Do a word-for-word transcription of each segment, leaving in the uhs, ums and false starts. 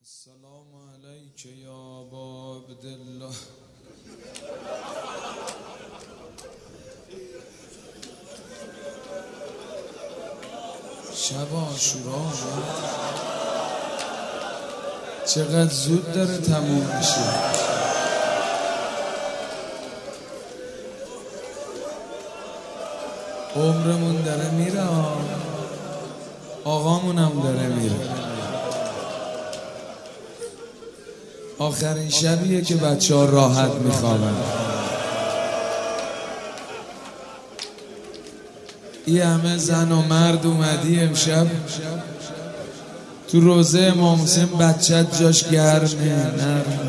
السلام علیک یا ابا عبدالله. شب عاشورا آمد، چقدر زود داره تموم میشه. عمرمون داره میره، آقامونم داره میره. آخرین شبیه که بچه ها راحت میخوابن. یه همه زن و مرد اومدی امشب تو روزه امام حسین، بچت جاش گرمه نرمه.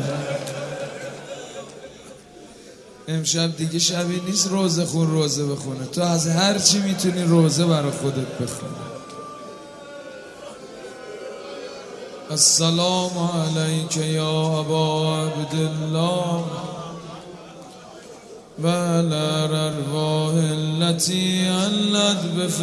امشب دیگه شبی نیست روزه خون روزه بخونه، تو از هر چی میتونی روزه برای خودت بخونه. السلام علیک یا ابا عبدالله و علی الارواح التي علت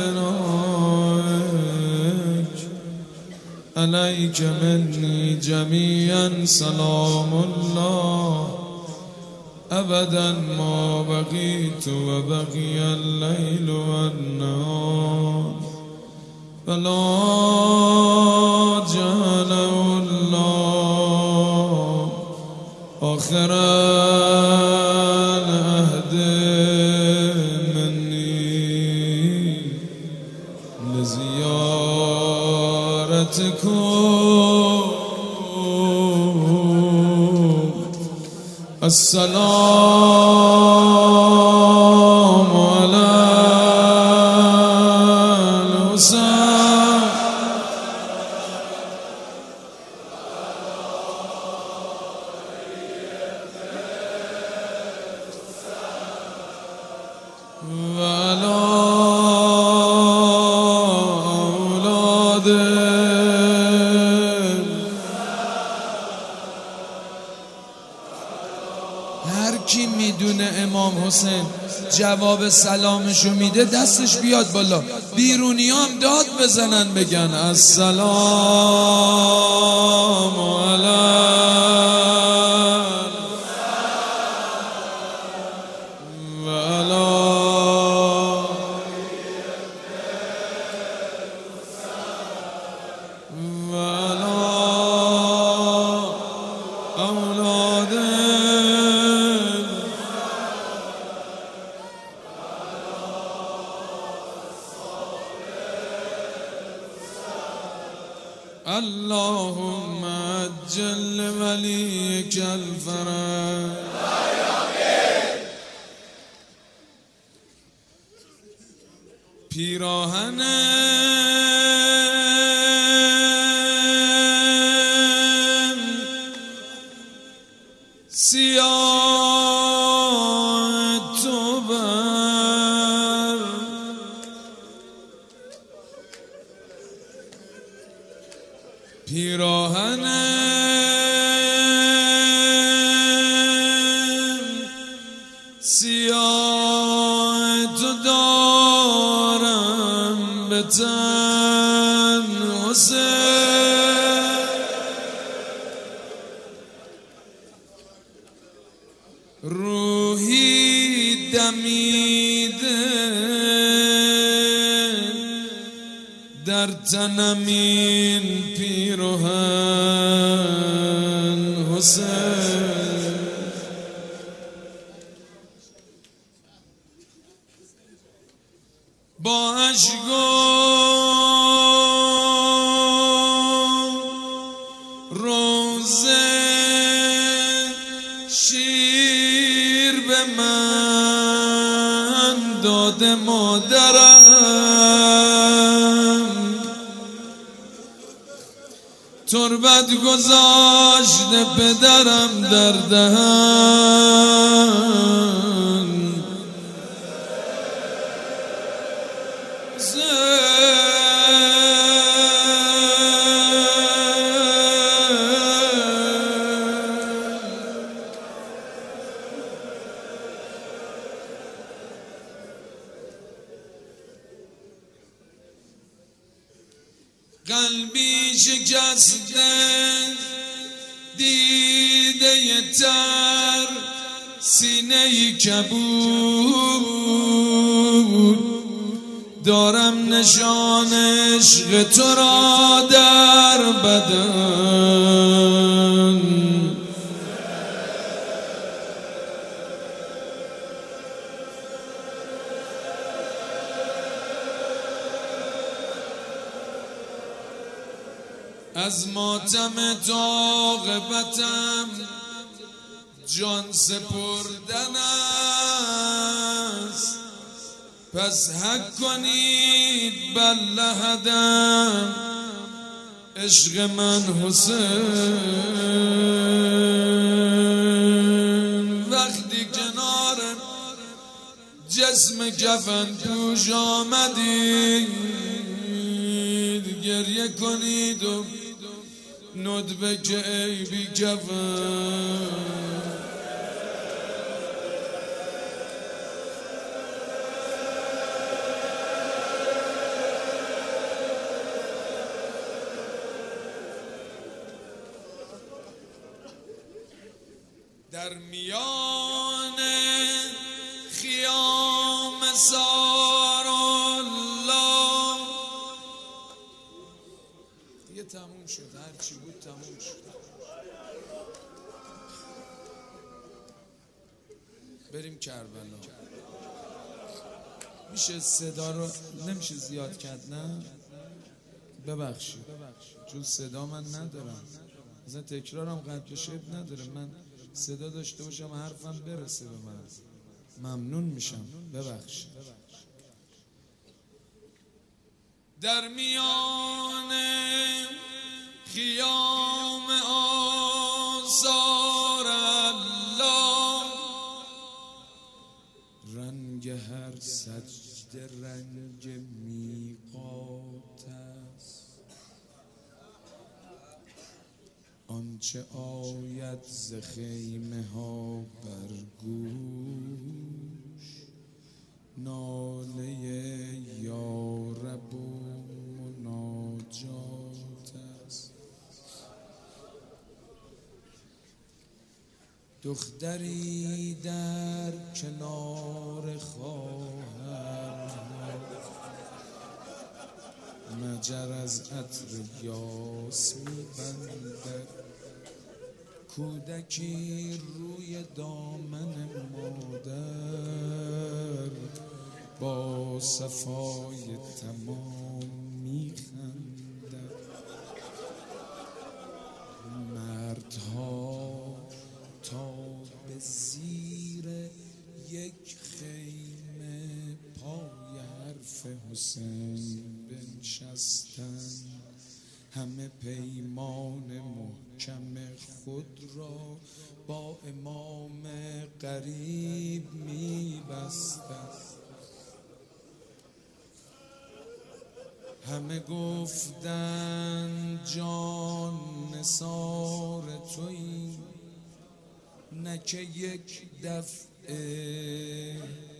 بفنائک علیک منی جمیعا سلام الله ابدا ما بقیت و بقی اللیل و النهار فلا جعله الله آخر العهد منی لزیارتکم. السلام علی الحسین. وعلى أولاده. هر کی میدونه امام حسین جواب سلامشو میده دستش بیاد بالا، بیرونی هم داد بزنن بگن السلام علی اللهم عجل لوليك الفرج. پیراهن سیاه تو بر پیراهن سیاه تو دارم به تن حسین، روحی دمیده در تنم این پیراهن حسین. با اشک روزه شیر به من داده مادرم، تربت گذاشته پدرم در دهن. قلبی شکسته دیده تر سینه کبود دارم نشان عشق تو را در بدن از ماتم تا عاقبتم جان سپردن است پس حق کنید بر لحدم عشق من حسین وقتی کنار جسم کفن پوش آمدید گریه کنید و ندبه که ای بی کفن در میان خیام سار الله دیگه تموم شد هرچی بود تموم شد بریم کربلا میشه صدا رو نمیشه زیاد کرد نه ببخشید چون صدا من ندارم مثلا تکرارم قد شد نداره من صدا داشته باشم حرفم برسه به من ممنون میشم ببخشید در میان خیام آثار الله رنگ هر سجده رنگ میقات است آنچه آید ز خیمه ها بر گوش ناله یارب و مناجات است دختری در کنار خواهر مجر از عطر یاس می‌بندد کودکی روی دامن مادر با صفای تمام می‌خندد مردها تا به زیر یک خیمه پای حرف حسین بنشستند همه پیمان محکم خود را با امام غریب می‌بستند همه گفتن جان نثار تویی نه که یک دفعه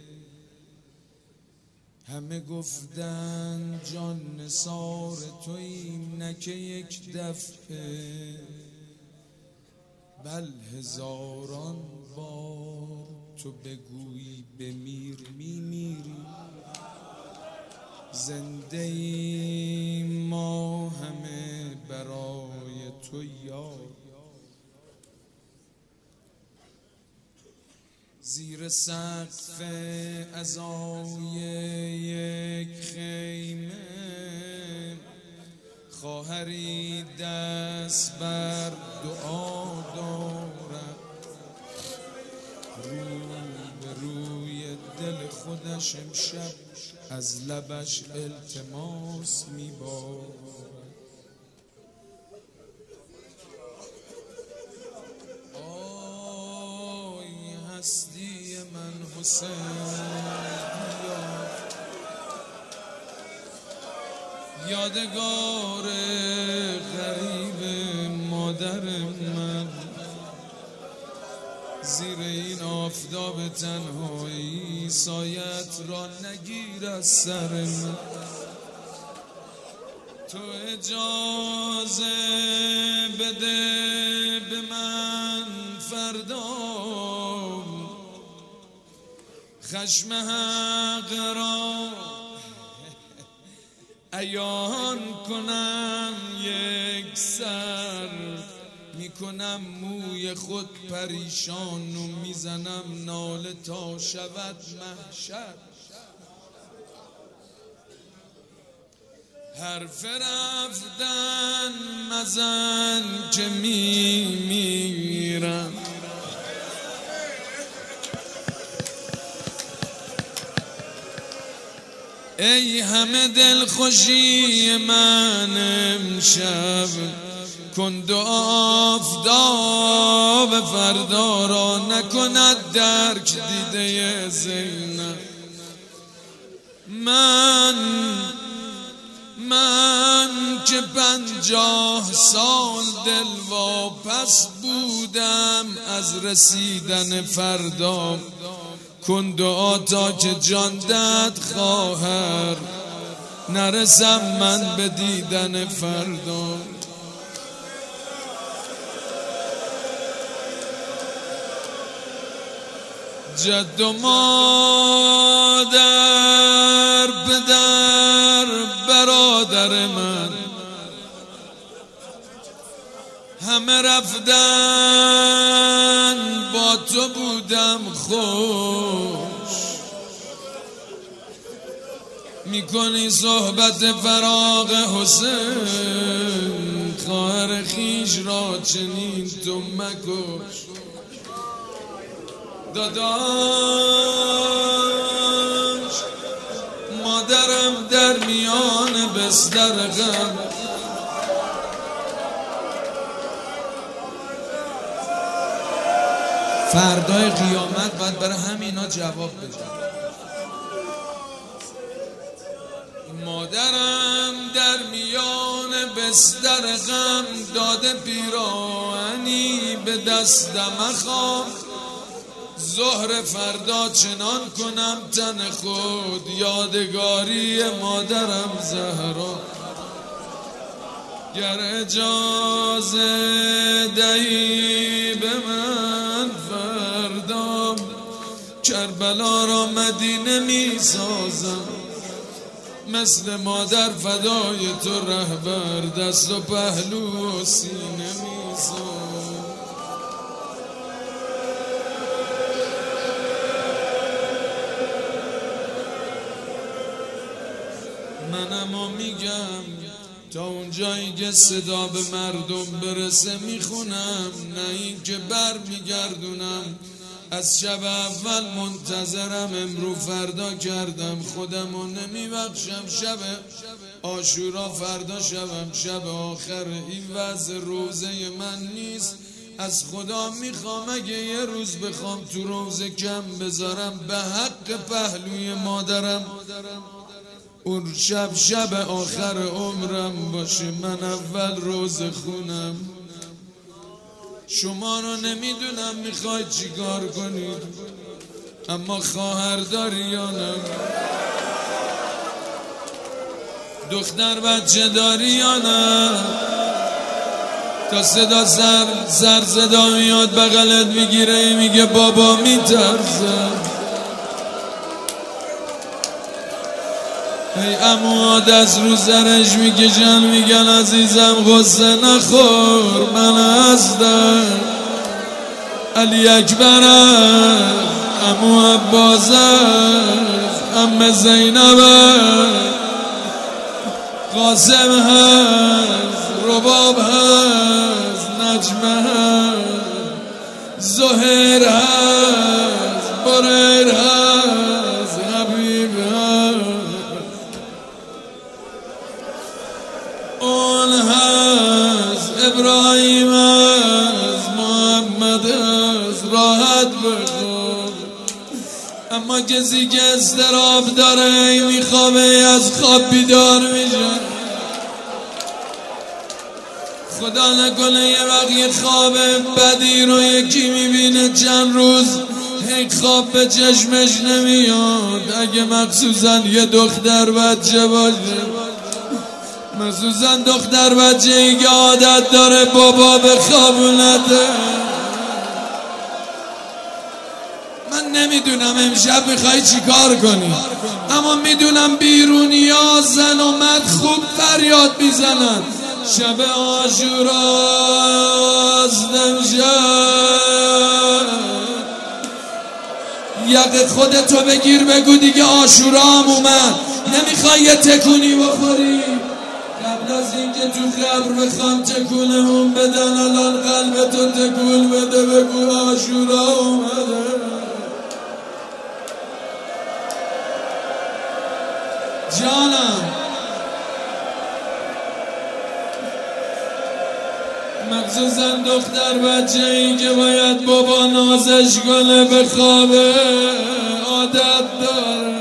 همه گفتن جان نثار تویی نه که یک دفعه بل هزاران بار تو بگویی بمیر میمیری زنده ای ما همه برای تو یار زیر سقف عزای یک خیمه خواهری دست بر دعا دارد رو به روی دل خودش امشب از لبش التماس می‌بارد آی هستی من حسین یادگار غریب مادر من زیر این آفتاب تنهایی سایت را نگیر از سر من تو اجازه بده به من خشم حق را عیان کنم یک سر، میکنم موی خود پریشان و میزنم ناله تا شود محشر. حرف رفتن مزن که میمیرم، ای همه دلخوشی من امشب، کن دعا آفتاب فردا را نکند درک دیده زینب. من من که پنجاه سال دل واپس بودم از رسیدن فردا، کن دعا تا که جان دهد خواهر، نرسم من به دیدن فردا. جد و مادر، پدر، برادر من همه رفتن، با تو بودم خوش. میکنی صحبت فراق حسین، خواهر خیش را چنین تو مکش. داداش مادرم در میان بستر غم، فردای قیامت باید برای همینا جواب بده. مادرم در میان بستر غم، داده پیراهنی به دستم اخوام. ظهر فردا چنان کنم تن خود، یادگاری مادرم زهرا. گر اجازه دهی به من فردا، کربلا را مدینه می سازم. مثل مادر فدای تو رهبر، دست و پهلو و سینه می سازم. منم و میگم تا اون جایی که صدا به مردم برسه میخونم، نه این که بر میگردونم. از شب اول منتظرم، امرو فردا کردم خودم و نمیبخشم. شب عاشورا فردا شبم، شب آخر. این وضع روزه من نیست. از خدا میخوام اگه یه روز بخوام تو روزه کم بذارم، به حق پهلوی مادرم اون شب شب آخر عمرم باشه. من اول روزه خونم. شما رو نمیدونم میخواید چیکار کنید، اما خواهر داری یا نه؟ دختر بچه داری یا نه؟ تا صدا سر سر صدا میاد بغلت میگیره، میگه بابا میترسم. ای عموها دست رو سرش میکشن، میگن عزیزم غصه نخور، من هستم. علی اکبر است، عمو عباس است، عمه زینب است، قاسم هست، رباب هست، نجمه هست، زهیر هست، بریر هست، حبیب هست، اون هست، ابراهیم هست، محمد هست. راحت بخور. اما کسی که اضطراب داره میخوابه، از خواب بیدار میشه. خدا نکنه یه وقت یه خواب بدی رو یکی میبینه چند روز هی خواب به چشمش نمیاد. اگه مخصوصا یه دختر بچه باشه، مخصوصا دختر بچه ای که عادت داره بابا به خوابونته. من نمیدونم امشب میخوای چی کار کنی، اما میدونم بیرونی ها زن و مرد خوب فریاد میزنن. شب عاشوراست امشب، یقه خودتو بگیر بگو دیگه عاشورا هم اومد. نمیخوای یه تکونی بخوری قبل از اینکه تو قبر بخوام تکونمون بدن؟ الان قلبتو تکون بده بگو عاشورا اومده. جانم مخصوصا دختر بچه ای که باید بابا نازش کنه به خوابه عادت داره.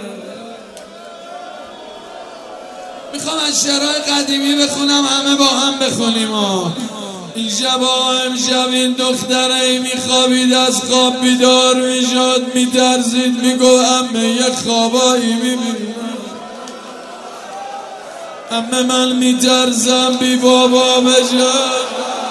میخوام از شعرهای قدیمی بخونم همه با هم بخونیم ها. این شبا امشب این دختره ای میخوابید، از خواب بیدار میشد، میترسید، میگو امه یه خوابایی میبینم، امه من میترسم بی بابا بشم.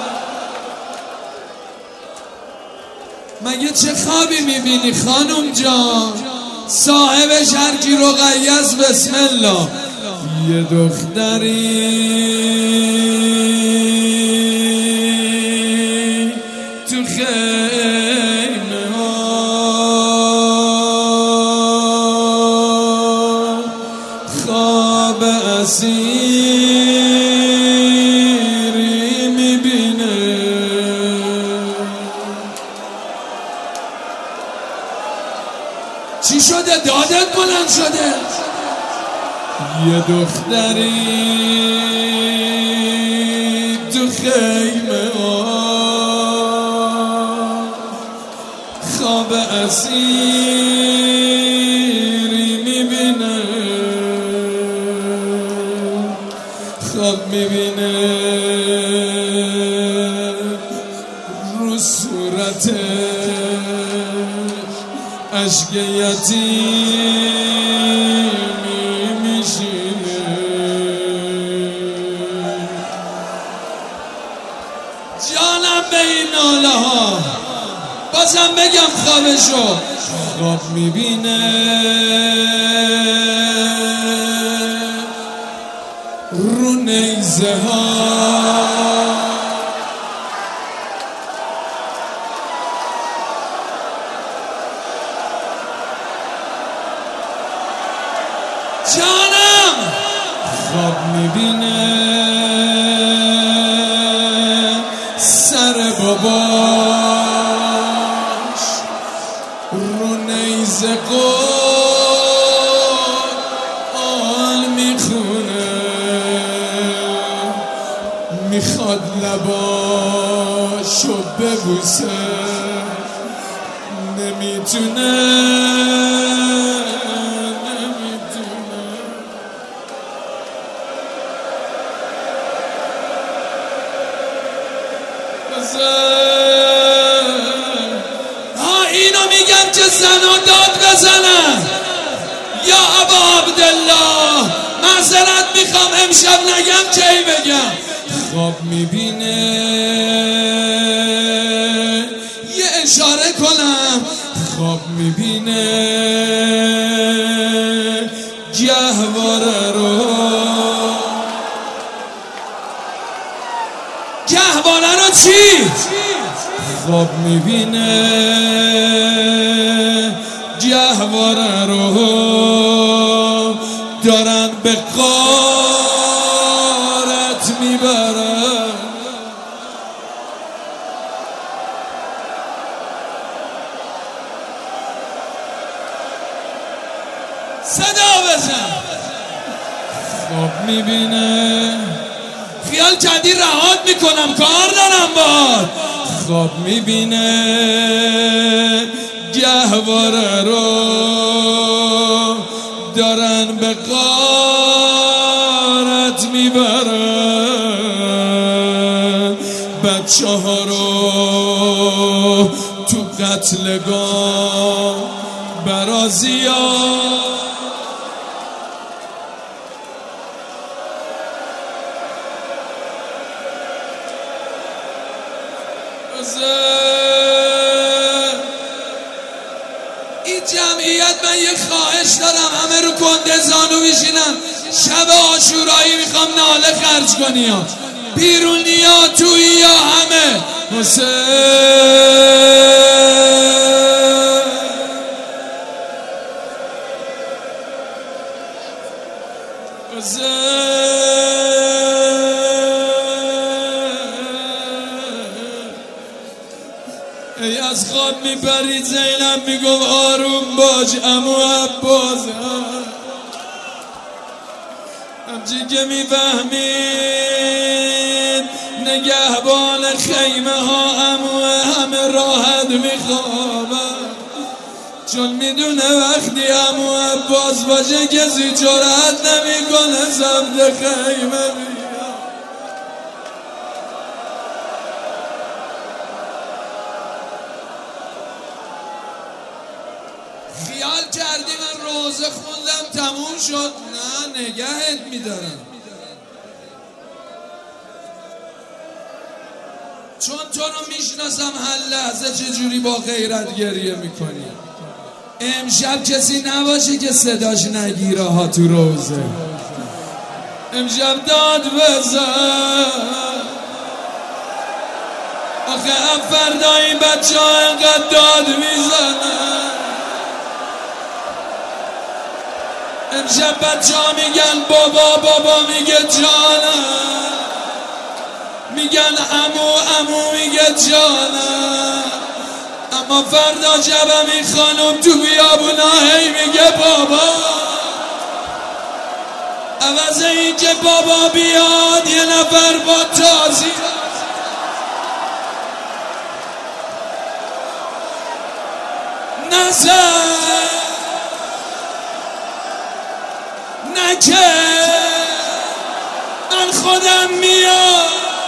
مگه چه خوابی میبینی خانم جان؟ صاحبش هر کی رقیه است بسم الله. یه دختری تو خیمه ها خواب اسیری میبینه. چی شده؟ دادت بلند شده؟ یه دختری تو خیمه ها خواب اسیری میبینه، خواب میبینه رو صورتش اشک یتیمی میشینه. جانم به این ناله ها بازم بگم خوابشو. خواب میبینه رو نیزه ها جانم خواب میبینه سر باباش رو نیزه قرآن میخونه، میخواد لباشو ببوسه نمیتونه ها. اینو میگم که زنا داد بزنن. یا ابا عبدالله معذرت میخوام امشب نگم کی بگم. خواب میبینه یه اشاره کنم. خواب میبینه گهواره رو گهواره رو چی؟ خواب میبینه گهواره رو دارن به غارت میبرن. صدا بزن. خواب میبینه خیال کردی رهات میکنم کار دارم باد. خواب میبینه گهواره رو دارن به غارت میبرن. بچه ها رو تو قتلگاه برازیان من یه خواهش دارم، همه رو کنده زانو میشینن، شب عاشورایی میخوام ناله خرج کنی ها، بیرونی ها تویی ها همه. حسین ای از خواب میپرید زینب میگم آروم باش عمو عباس، همچی که میفهمید نگهبان خیمه ها عمو همه راحت میخوابن، چون میدونه وقتی عمو عباس باشه کسی جرأت نمیکنه سمت خیمه بیاد. خیال کردی من روزه خوندم تموم شد؟ نه، نگهت میدارم، چون تو رو میشناسم هر لحظه چجوری با غیرت گریه میکنی. امشب کسی نباشه که صداش نگیره ها تو روزه، امشب داد بزن. آخه هم فردا این بچه ها اینقدر داد میزنن، امشب بچه ها میگن بابا بابا میگه جانم، میگن عمو عمو میگه جانم، اما فردا شبم این خانم تو بیابونا هی میگه بابا. عوض این که بابا بیاد یه نفر با تازی نزد نکه من خودم میاد.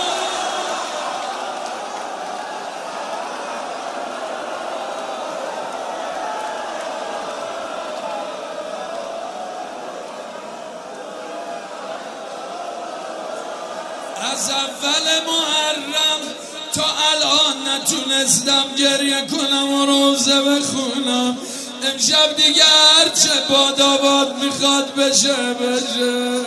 از اول محرم تا الان نتونستم گریه کنم و روزه بخونم، امشب دیگه هرچه باداباد میخواد بشه بشه.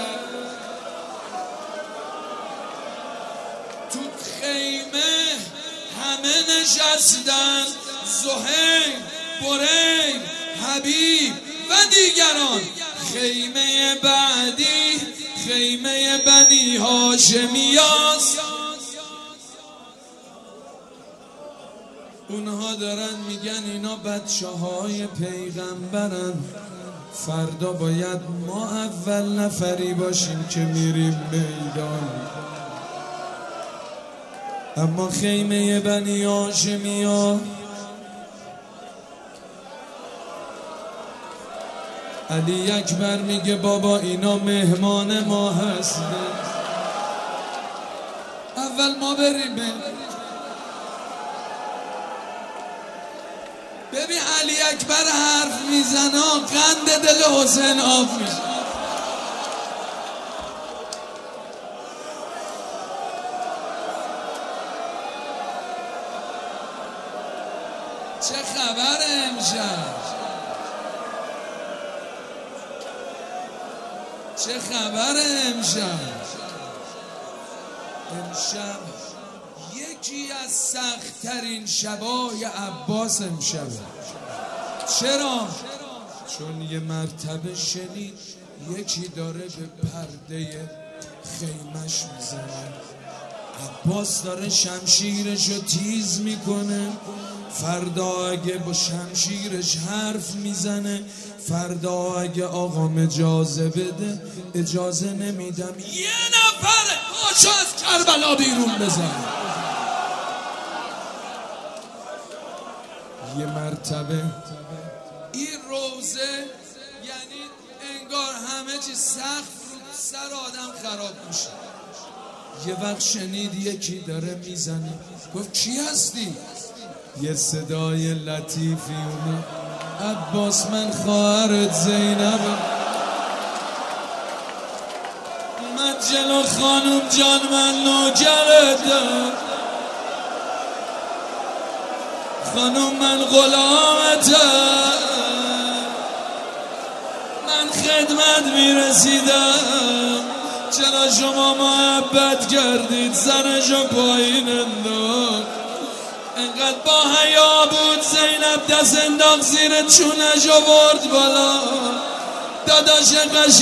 تو خیمه همه نشستن، زهیر، بریر، حبیب و دیگران. خیمه بعدی خیمه بنی هاشمیاست، اونها دارن میگن اینا بچه های پیغمبرن، فردا باید ما اول نفری باشیم که میریم میدان. اما خیمه بنی هاشمیا علی اکبر میگه بابا اینا مهمان ما هستن، اول ما بریم. ببین علی اکبر حرف میزنه قند دل حسین آب میشه. چه خبر امشب؟ چه خبر امشب؟ امشب یکی از سخت‌ترین شبای عباس امشبه. چرا؟ چون یه مرتبه شنید یکی داره به پرده خیمش میزنه، عباس داره شمشیرشو تیز میکنه، فردا اگه با شمشیرش حرف میزنه، فردا اگه آقام اجازه بده اجازه نمیدم یه نفر پاشو از کربلا بیرون بزن. یه مرتبه این روزه یعنی انگار همه چی سخت سر آدم خراب میشه. یه وقت شنید یکی داره میزنه، گفت کی هستی؟ یه صدای لطیفی اومد، عباس من خواهرت زینبم. من جلو خانم جان من نوکرتم، خانم من غلامتم، خدمت میرسیدم، چرا شما محبت کردید سرشو پایین انداخت. انقدر با حیا بود زینب دست انداخت زیر چونش آورد بالا. داداش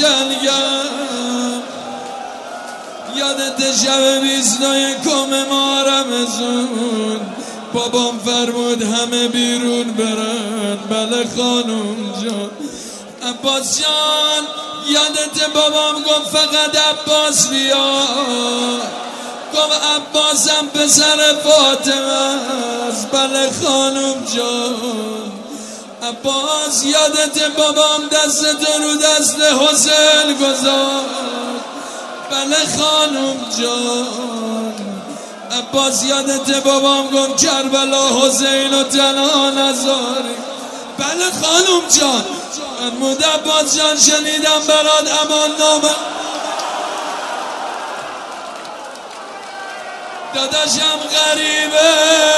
قشنگم یادت شب بیست و یکم ماه رمضان بابام فرمود همه بیرون برن. بله خانم جان. عباس جان یادت بابام گفت فقط عباس بیا، گفت عباسم پسر فاطمه است. بله خانم جان. عباس یادت بابام دست تو رو دست حسین گذاشت. بله خانم جان. عباس یادت بابام گفت کربلا حسین و تنها نذاری. بله خانم جان. فرمود عباس جان شنیدم برات امان نامه. داداشم غریبه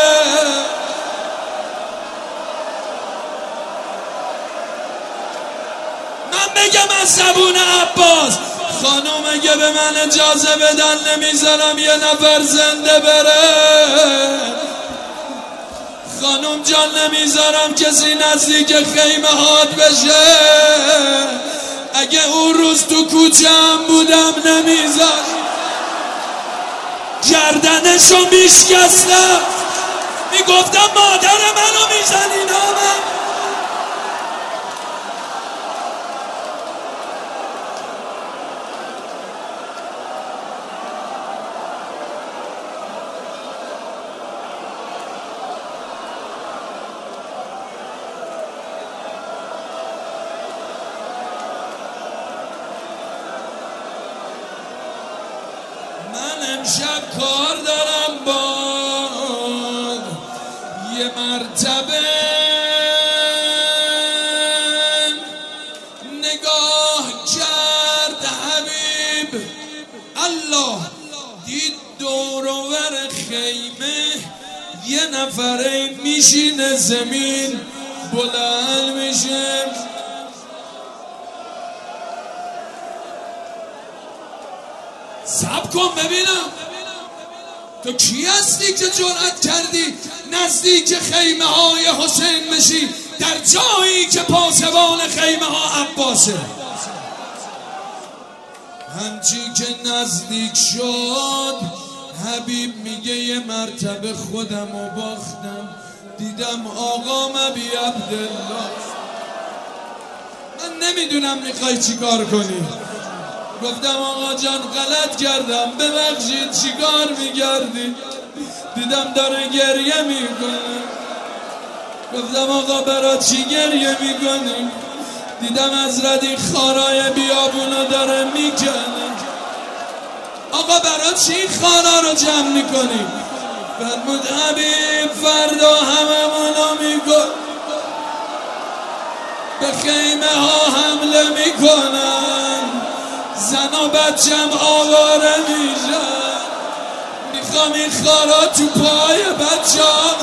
من بگم از زبون عباس خانوم اگه به من اجازه بدن نمیذارم یه نفر زنده بره. خانوم جان نمیذارم کسی نزدیک خیمه هات بشه. اگه اون روز تو کوچم بودم نمیذار گردنشو میشکستم، میگفتم مادر منو میزنی نامم. من امشب کار دارم باد یه مرتبه نگاه کرد حبیب الله، دید دور و ور خیمه یه نفره میشینه زمین بلند میشه. صبر کن ببینم تو کی هستی که جرأت کردی نزدیک خیمه های حسین بشی در جایی که پاسبان خیمه ها عباسه. همچین که نزدیک شد حبیب میگه یه مرتبه خودم رو باختم، دیدم آقا مبی عبدالله. من نمیدونم میخوای چی کار کنی. گفتم آقا جان غلط کردم ببخشید. چیکار میگردی؟ دیدم داره گریه میکنه. گفتم آقا برای چی گریه میکنی؟ دیدم از ردی خارای بیابونو داره میکنه. آقا برای چی خارا رو جمع میکنی؟ فرمود حبیب فردا هممونو میکن به خیمه ها حمله میکنن، زن و بچم آواره میشن، میخوام این خارا تو پای بچم.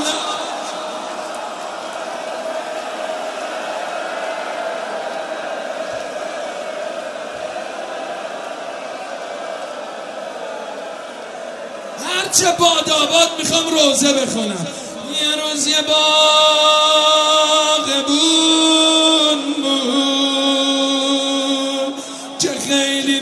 هرچه باداباد میخوام روزه بخونم. یه روز یه باغ بون بود که خیلی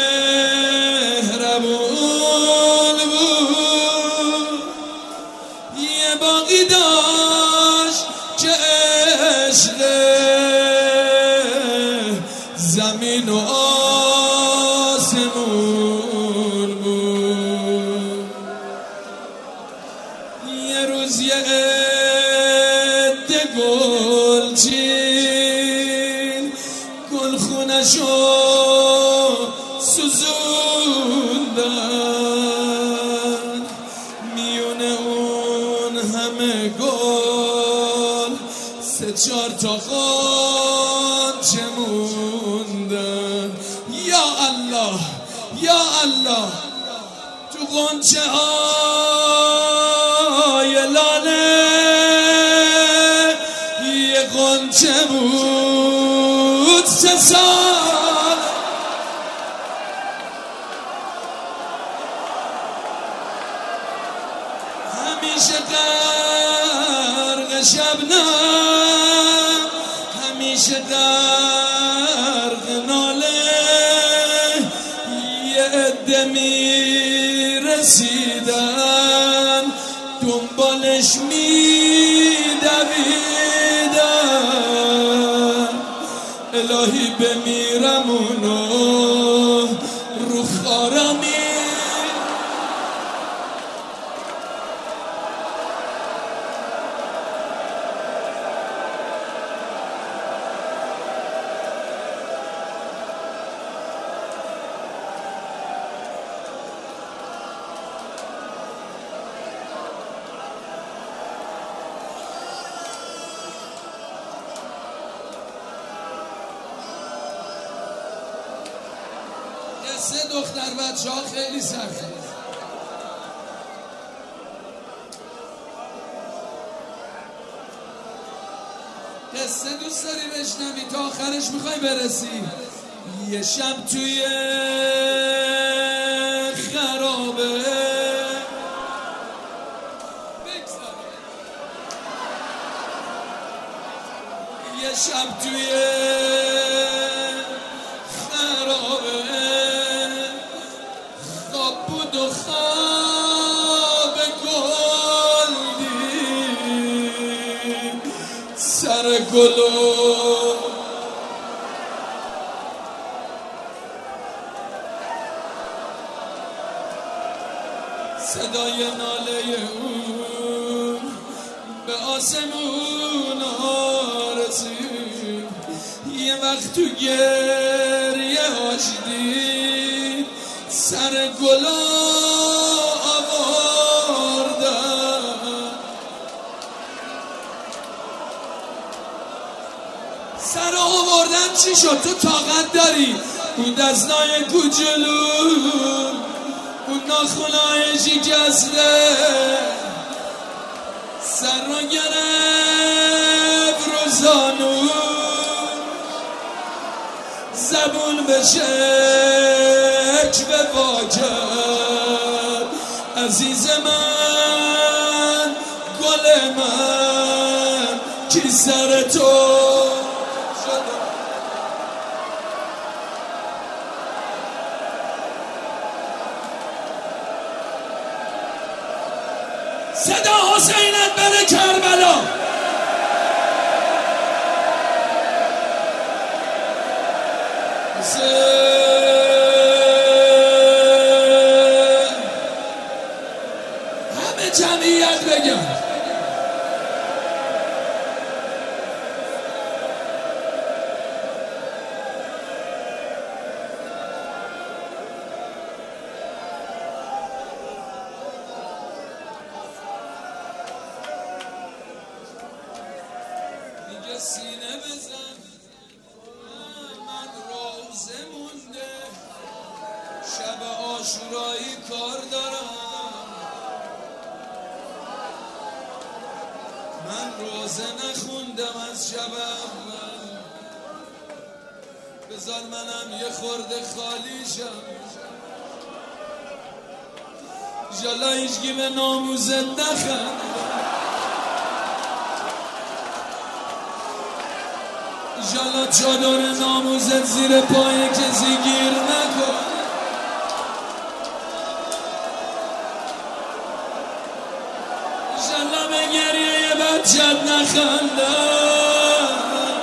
مهربون بود. یه باغی داشت که عشق زمین و آسمون بود. یه روز یه عده گلچین گلخونشو سوزوندن، میونه اون همه گل سه چار تا قانچه موندن. یا الله یا الله. تو قانچه های لاله یه قانچه بود سه سال همیشه غرق شبنم، همیشه غرق ناله، یه عده میرسیدن دنبالش میدویدن. الهی بمیرم اونو رو خارمی. سه دختر بچه ها خیلی سخته. قصه دوست داری بشنوی تا آخرش میخوای برسی؟ یه شب توی خرابه یه شب توی خرابه خواب بود و خواب گلدی سر گلو صدای ناله اون به آسمون رسید. یه وقت تو گریه هاش دید سر گلا آوردن. سر آوردن چی شد؟ تو طاقت داری؟ اون دستای کوچولو، اون ناخونای شکسته، سر رو گرفت رو زانو، زبون به شکل واجب. عزیز من، گل من، کی سر تو صدا حسینت بره کربلا. همه جمعیت بگم میگه سینه بزن من روزه مونده، شب عاشورایی کار دارم، من روزه نخوندم از شب اول، بذار منم یه خورده خالیشم. جالا هیچگی به ناموزت نخند، جالا چادر ناموزت زیر پای کسی گیر نکن. جالا به گریه یه بچت نخندم.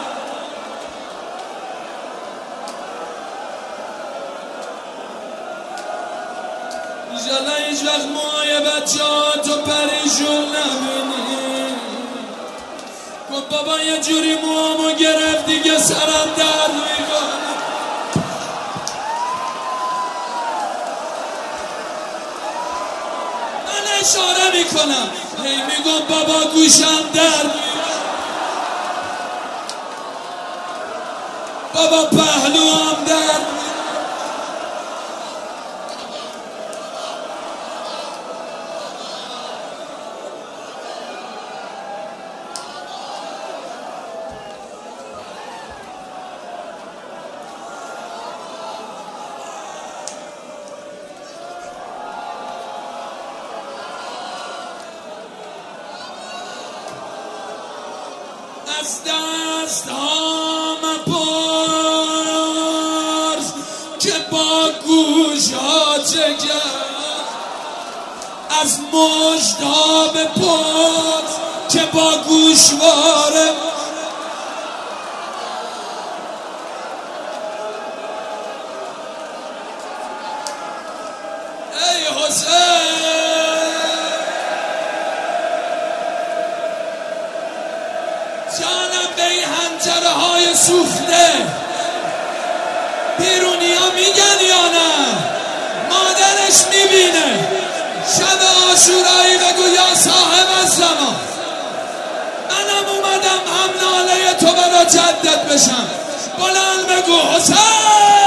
جالا هیچ وقت موهای بچه ها تو پریشون نبینی. گفت بابا یه جوری موامو گرفت دیگه سرم درد میکنه. من اشاره میکنم هی میگم بابا گوشم درد میکنه، بابا پهلوام درد میکنه. از دست ها مپرس که با گوشا چه کرد، از مژدها بپرس که با گوشواره. ای حسین جانم به این حنجره های سوخته بیرونی ها میگن یا نه؟ مادرش میبینه شب عاشورایی بگو یا صاحب الزمان، منم اومدم هم ناله تو برا جدت بشم. بلند بگو حسین.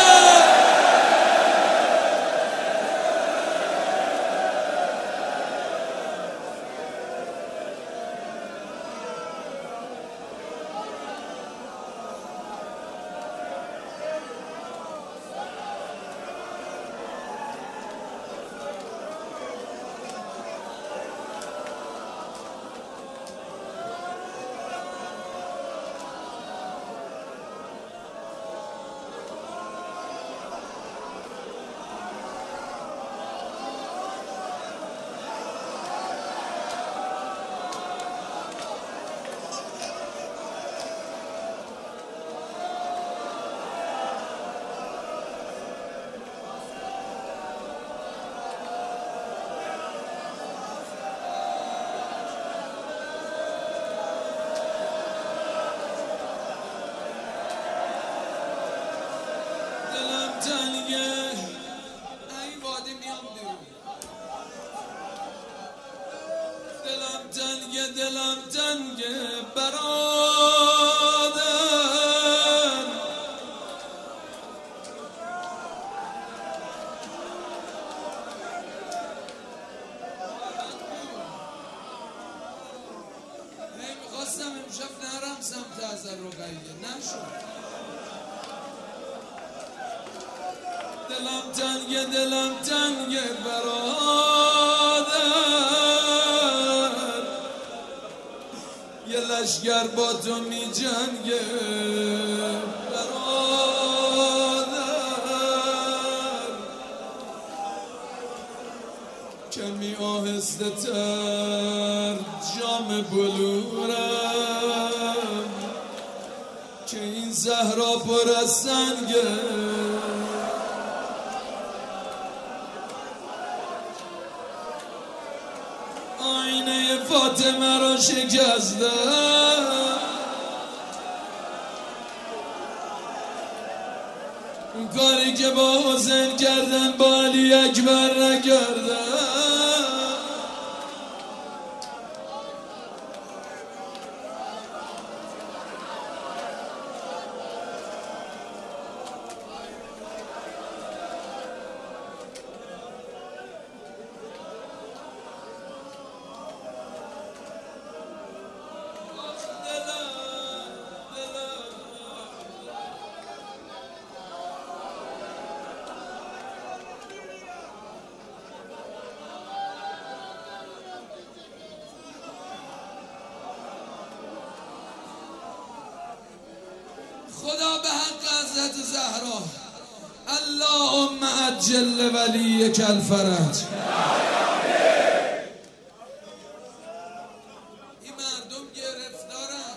تنگه ای وادی میام بیرون، دلم تنگه دلم تنگه برادر، ای میخواستم امشب نرم سمت ازر رقیه نشد. دلم تنگه دلم تنگه برادر، یه لشگر با تو می جنگه برادر، کمی آهسته تر جام بلورم که این زهرا پر از سنگه. آینه فاطمه را شکستم، اون کاری که با حسین کردن با علی اکبر نکردن. خدا به حق حضرت زهرا اللهم عجل ولیک الفرج. این مردم گرفتارن،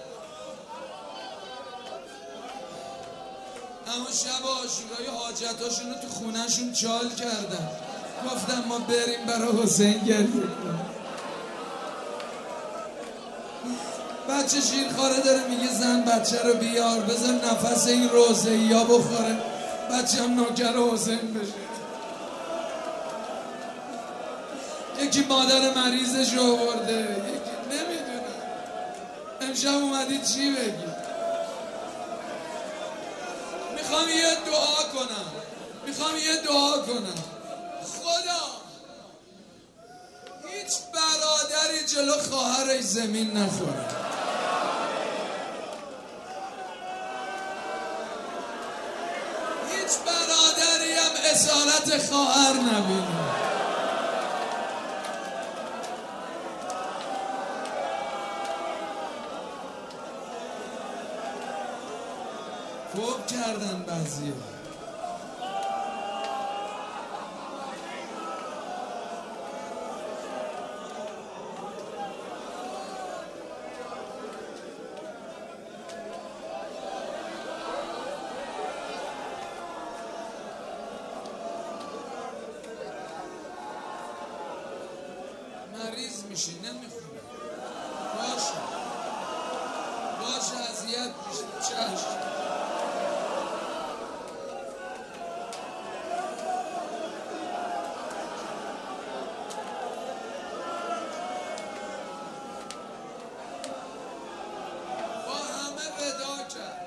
اما شب عاشورایی حاجتاشون رو تو خونهشون چال کردن، گفتن ما بریم برای حسین گریه کنیم. بچه شیرخواره داره میگه زن بچه رو بیار بذار نفس این روزه یا بخوره، بچه هم نوکر حسین بشه. یکی مادر مریضش رو آورده، یکی نمیدونه. امشب اومدی چی بگی؟ میخوام یه دعا کنم، میخوام یه دعا کنم. خدا هیچ برادری جلو خواهرش زمین نخوره. هیچ برادری هم اصالت خواهر نبینه. خوب کردن بعضیه. مریض میشی نمیخونه. باشه باشه اذیت میشی. چشم. با همه ودا کرد.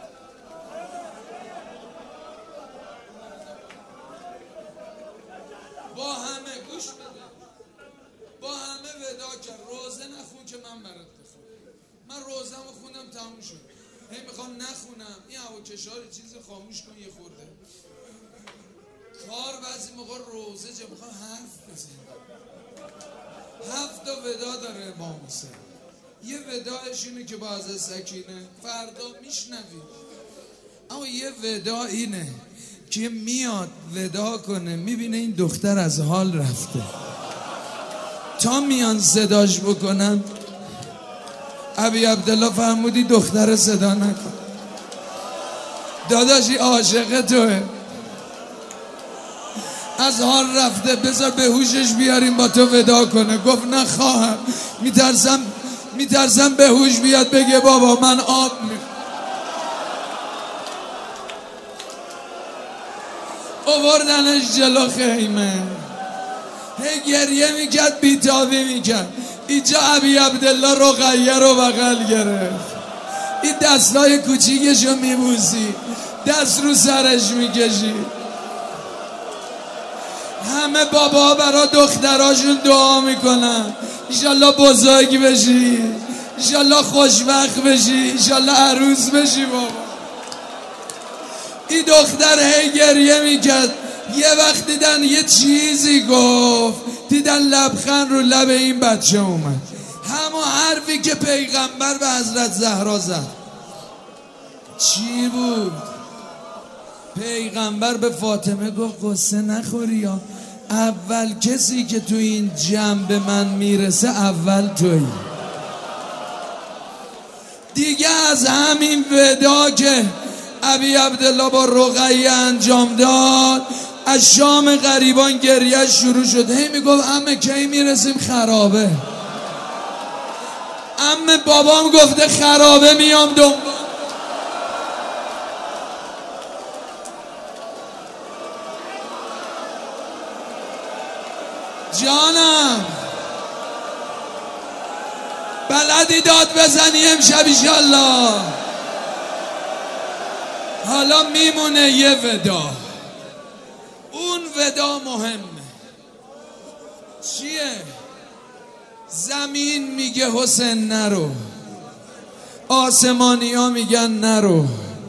با همه گوش بده. با همه ودا کرد. روزه نخون که من برات بخونم. من روزه‌مو خوندم تموم شد. هی میخوام نخونم. این هواکشار چیز خاموش کن یه خورده. کار بعضی موقع روزه چه میخوام حرف بزنم. هفت تا ودا داره امام حسین. یه وداعش اینه که با حضرت سکینه فردا میشنوید. اما یه ودا اینه که میاد ودا کنه میبینه این دختر از حال رفته. تا میان صداش بکنن ابی عبدالله فرمودی دختر صدا نکن، داداشی عاشق توه، از حال رفته، بذار به هوشش بیاریم با تو ودا کنه. گفت نه خواهم، میترسم میترسم به هوش بیاد بگه بابا من آب میخوام. آوردنش جلو خیمه، هی گریه میکرد بیتابی میکرد. اینجا ابی عبدالله رقیه رو بغل گرفت، این دستای کوچیکشو میبوسی، دست رو سرش میکشی. همه بابا برا دختراشون دعا میکنن انشالله بزرگ بشی، انشالله خوشبخت بشی، انشالله عروس بشی. بابا این دختر هی گریه میکرد. یه وقت دیدن یه چیزی گفت، دیدن لبخند رو لب این بچه اومد، همون حرفی که پیغمبر به حضرت زهرا زد. چی بود؟ پیغمبر به فاطمه گفت قصه نخوری، یا اول کسی که تو این جمع به من میرسه اول تویی. دیگه از همین ودا که ابی عبدالله با رقیه انجام داد، از شام غریبان گریه شروع شد. هی میگفت عمه کی میرسیم خرابه؟ عمه بابام گفته خرابه میام دنبال. جانم بلدی داد بزنی امشب ایشالله. حالا میمونه یه ودا. اون ودا مهمه. چیه؟ زمین میگه حسین نرو، آسمانی ها میگن نرو،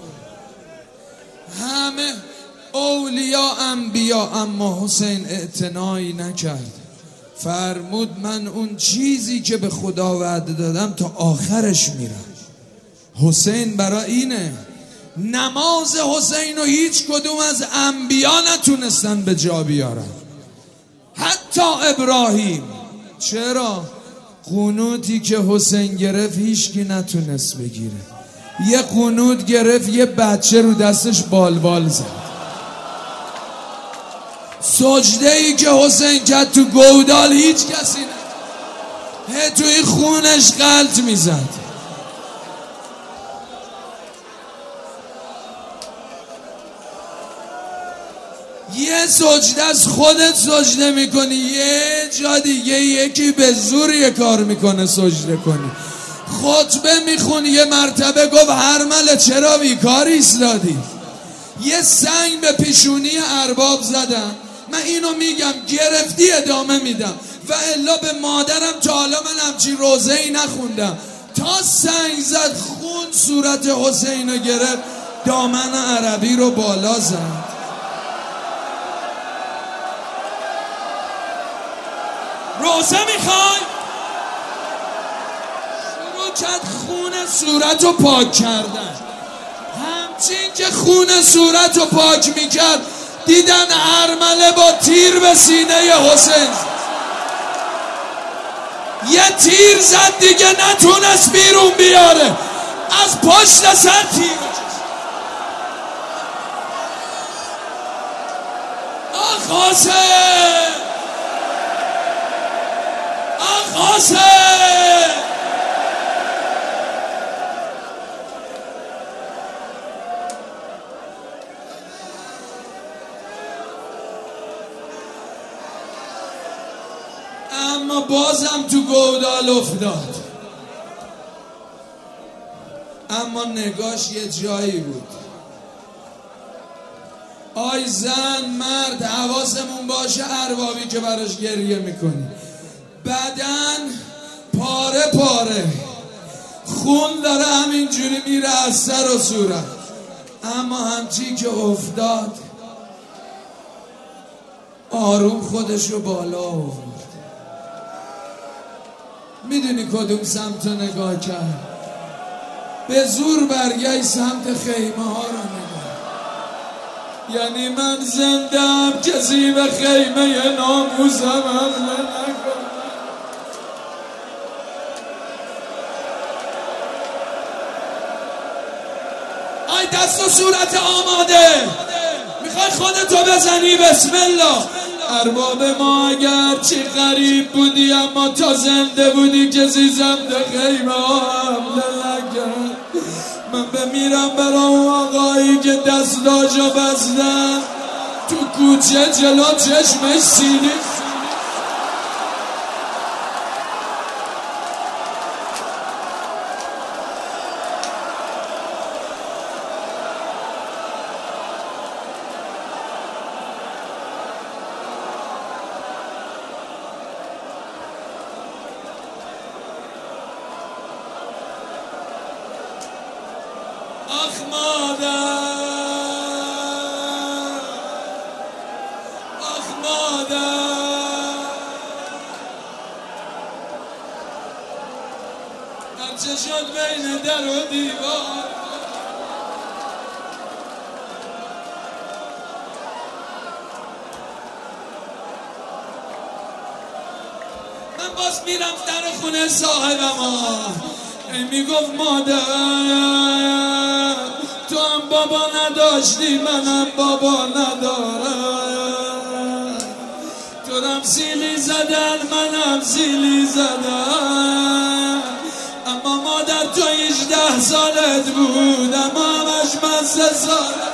همه اولیا انبیا، اما حسین اعتنایی نکرد. فرمود من اون چیزی که به خدا وعده دادم تا آخرش میرم. حسین برای اینه نماز حسین و هیچ کدوم از انبیا نتونستن به جا بیارن، حتی ابراهیم. چرا؟ قنوتی که حسین گرفت هیچکی نتونست بگیره. یه قنوت گرفت یه بچه رو دستش بالبال زد. سجده ای که حسین کرد تو گودال هیچ کسی نه، هی توی خونش غلط میزد. یه سجده از خودت سجده میکنی، یه جا دیگه یکی به زور یه کار میکنه سجده کنی. خطبه میخونی، یه مرتبه گفت هرمله چرا بیکار ایستادی؟ یه سنگ به پیشونی ارباب زدم. من اینو میگم گرفتی ادامه میدم، و الا به مادرم تا حالا من همچی روزه ای نخوندم. تا سنگ زد خون صورت حسین رو گرفت، دامن عربی رو بالا زد. روزه میخوای؟ شروع کرد خون صورت رو پاک کردن. هم چین که خون صورت رو پاک میکرد دیدن ارمله با تیر به سینه حسین، یه تیر زد دیگه نتونست بیرون بیاره، از پشت سر تیر. آخ حسین، آخ حسین، اما بازم تو گودال افتاد، اما نگاش یه جایی بود. آی زن مرد حواسمون باشه اربابی که براش گریه میکنی، بدن پاره پاره، خون داره همینجوری میره از سر و صورت، اما همچی که افتاد آروم خودشو بالا آورد. میدونی کدوم سمت رو نگاه کرد؟ به زور برگشت سمت خیمه ها رو نگاه. یعنی من زندم، کسی به خیمه ناموسم حمله نکن. آی دست و صورت آماده، میخوای خودتو بزنی؟ بسم الله. ارباب ما اگر چی غریب بودی، اما تا زنده بودی کسی زمد خیمه ها حمله نکرد. من بمیرم برای اون آقایی که دستاشو بستن تو کوچه جلو چشمش سینی. آخ مادر، آخ مادر، هرچه شد بین در و دیوار. من باز میرم در خونه صاحبم، میگفت مادر تو هم بابا نداشتی، منم بابا ندارم، تو هم سیلی زدن منم سیلی زدن، اما مادر تو هجده سالت بود، اما همش من سه سالت.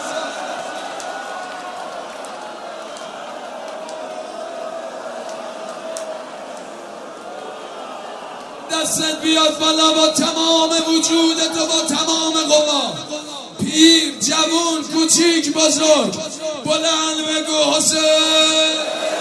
دستت بیاد بالا با تمام وجودت و با تمام قوا، پیر، جوون، کوچیک، بزرگ، بلند بگو حسین.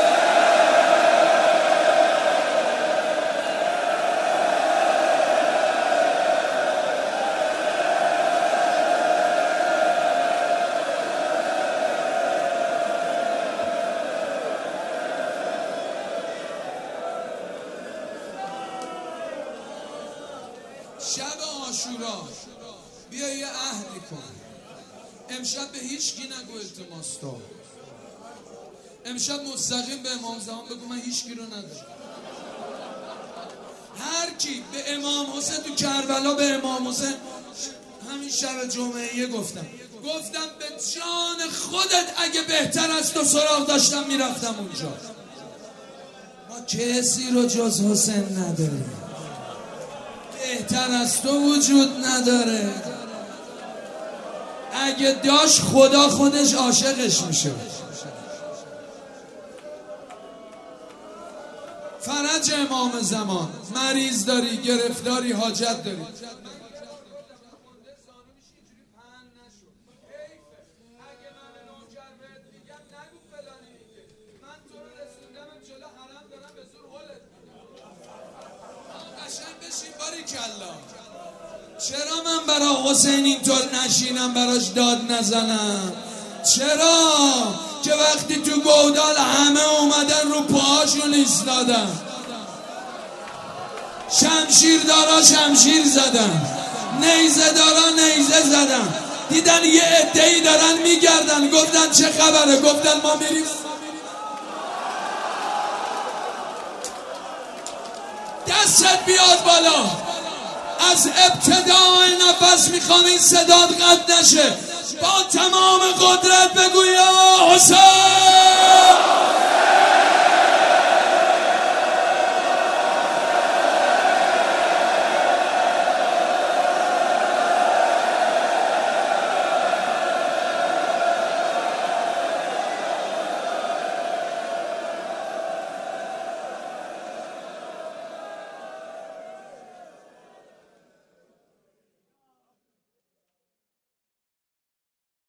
شب عاشورا بیا یه عهدی کن، امشب به هیچ کی نگو التماس تو، امشب مستقیم به امام زمان بگو من هیچ کی رو ندارم. هر کی به امام حسین تو کربلا، به امام حسین همین شب جمعه گفتم گفتم به جان خودت اگه بهتر از تو سراغ داشتم میرفتم اونجا. ما کسی رو جز حسین نداریم، بهتر از تو وجود نداره، اگه داشت خدا خودش عاشقش میشه. فرج امام زمان، مریض داری، گرفتاری، حاجت داری، چرا من برای حسین اینطور نشینم براش داد نزنم؟ چرا که وقتی تو گودال همه اومدن رو پاهاشون ایستادن، شمشیر دارا شمشیر زدن، نیزه دارا نیزه زدن، دیدن یه عده‌ای دارن میگردن، گفتن چه خبره؟ گفتن ما میریم دستت بیاد بالا، از ابتدای نفس میخوام این صدات قطع نشه، با تمام قدرت بگو یا حسین.